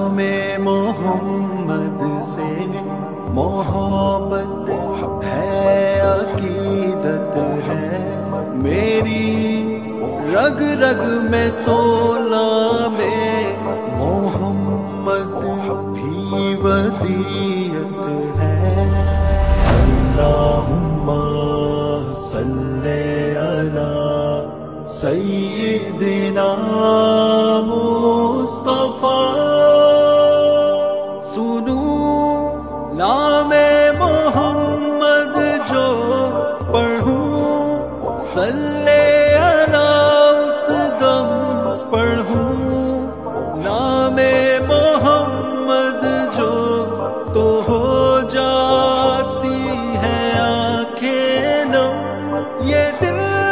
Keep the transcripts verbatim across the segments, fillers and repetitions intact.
نام محمد سے محبت ہے، عقیدت ہے میری، رگ رگ میں تو نام محمد بھی ودیعت ہے۔ اللہم صلی علی سیدنا مصطفیٰ، سنو نام محمد جو پڑھوں، صلی علی اس دم پڑھوں، نام محمد جو تو ہو جاتی ہے آنکھیں نم، یہ دل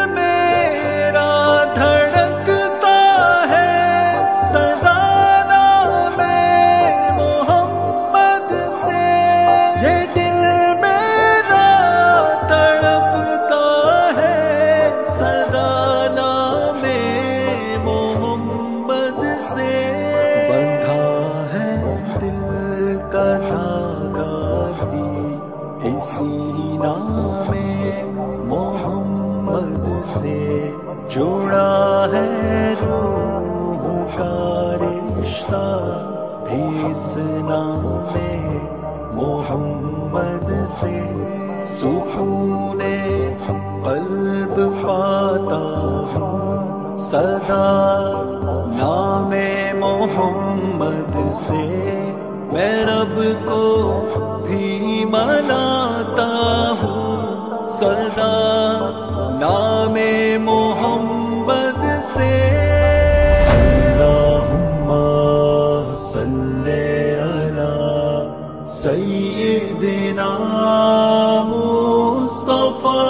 اسی نام محمد سے جڑا ہے روح کا رشتہ، بھی اس نام محمد سے سکون قلب پاتا ہوں، صدا نام محمد سے میں رب کو بھی مناتا ہوں، صدا نام محمد سے۔ اللہم صلی علی سیدنا مصطفیٰ،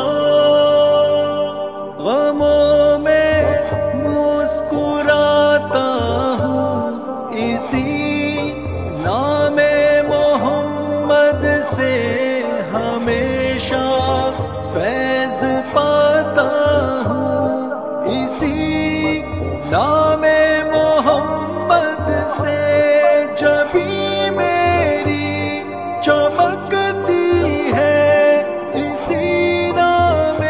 غموں میں مسکراتا ہوں، اسی نام محمد سے ہمیشہ فیض پاتا ہوں، اسی نام محمد سے جبیں میری چمکتی ہے، اسی نام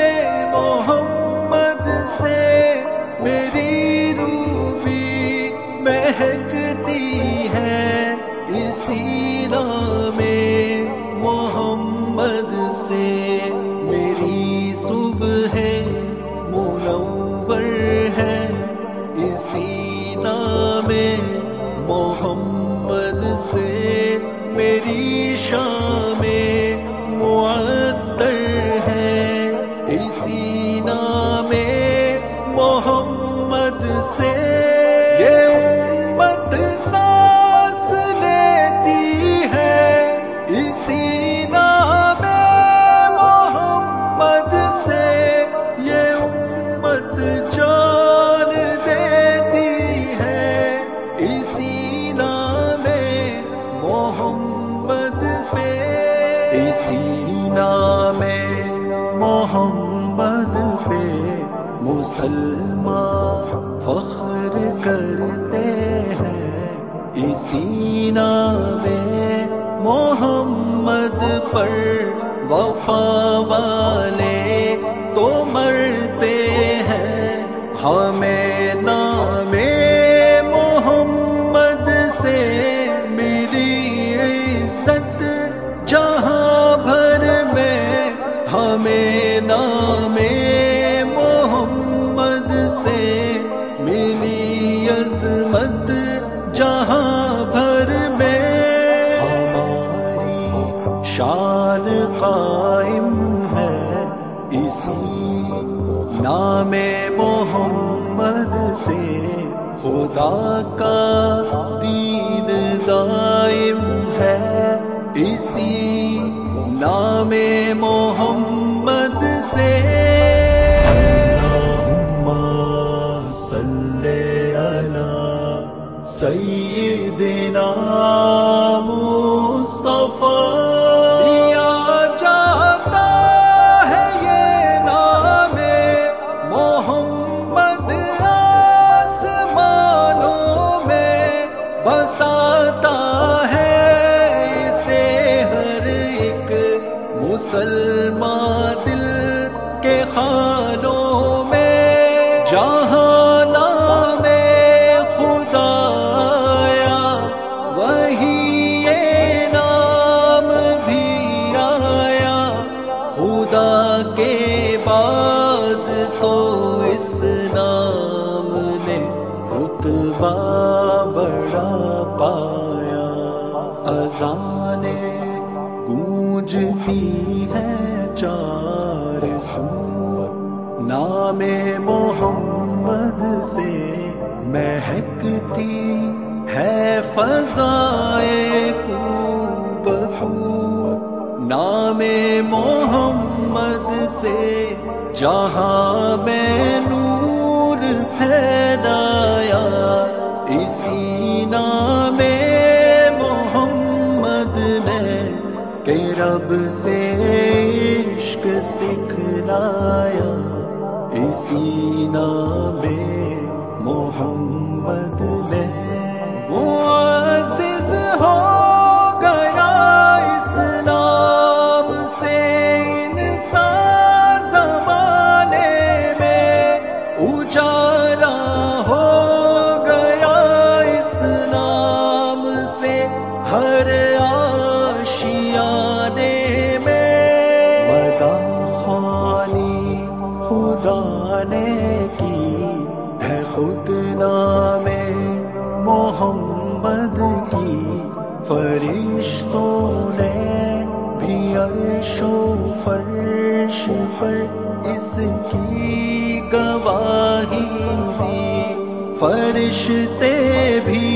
محمد سے میری روح بھی مہکتی ہے، اسی نام محمد سے میری صبح منور ہے، اسی نام محمد سے میری شام معطر ہے، اسی نام محمد سے یہ امت سانس لیتی ہے، اسی نام محمد سے یہ امت جان دیتی ہے، اسی نام محمد پہ، اسی نام محمد پہ مسلمان فخر کرتے ہیں، اسی نام محمد پر وفا والے تو مرتے ہیں، ہمیں نام محمد سے ملی عزت جہاں بھر میں، ہمیں نام محمد سے ملی عظمت جہاں بھر میں، ہماری شان قائم ہے اسی نام محمد سے، خدا کا دین دائم ہے اسی نام محمد سے۔ اللہم صلی علی سیدنا مصطفیٰ، دیا جاتا ہے یہ نام محمد آسمانوں میں بسا مسلمان دل کے خانوں میں جہاں نام خدا آیا وہی یہ نام بھی آیا، خدا کے بعد تو اس نام نے رتبہ بڑا پایا۔ اذانیں گونجتی ہے چار سو، نام محمد سے مہکتی ہے فضائے کو بکو، نام محمد سے جہاں میں نور پھیلایا، اسی نام محمد میں کہ رب سے عشق سکھلایا، اسی نام محمد میں معزز ہو گیا اس نام سے انسان زمانے میں، اجالا ہو گیا اس نام سے ہر آشیانے میں، مداحانی خدا نے کی ہے خود نام محمد کی، فرشتوں نے بھی عرش و فرش پر اس کی گواہی دی، فرشتے بھی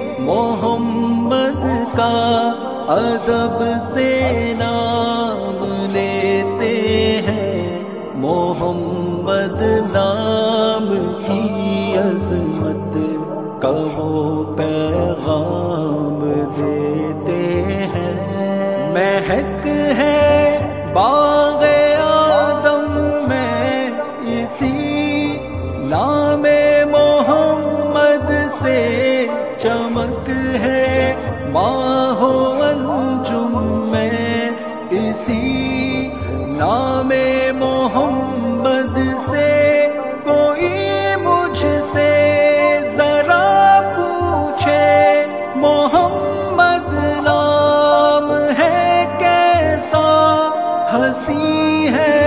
محمد کا ادب سے نام لیتے ہیں، محمد نام کی عظمت کا وہ پیغام دیتے ہیں، مہک ہے باغ آدم میں اسی نام محمد سے، چمک ہے ماہ و انجم میں اسی نام محمد سے، کوئی مجھ سے ذرا پوچھے محمد نام ہے کیسا، ہنسی ہے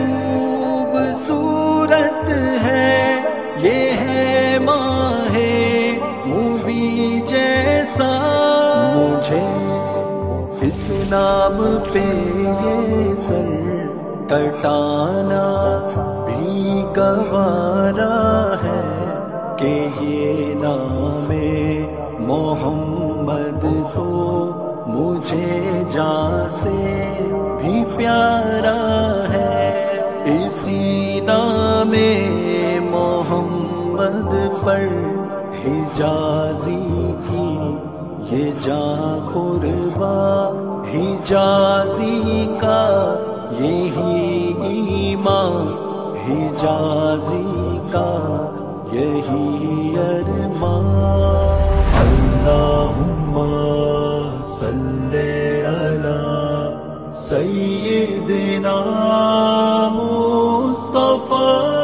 خوبصورت ہے، یہ ہے ماہ مبی جیسا، مجھے اس نام پہ یہ سر کٹانا بھی گوارا ہے کہ یہ نام محمد تو مجھے جان سے بھی پیارا ہے، اسی نام محمد پر حجازی کی یہ جاں قربا، حجازی کا یہی ایمان، حجازی کا یہی ارمان۔ اللہم صلی علی سیدنا مصطفیٰ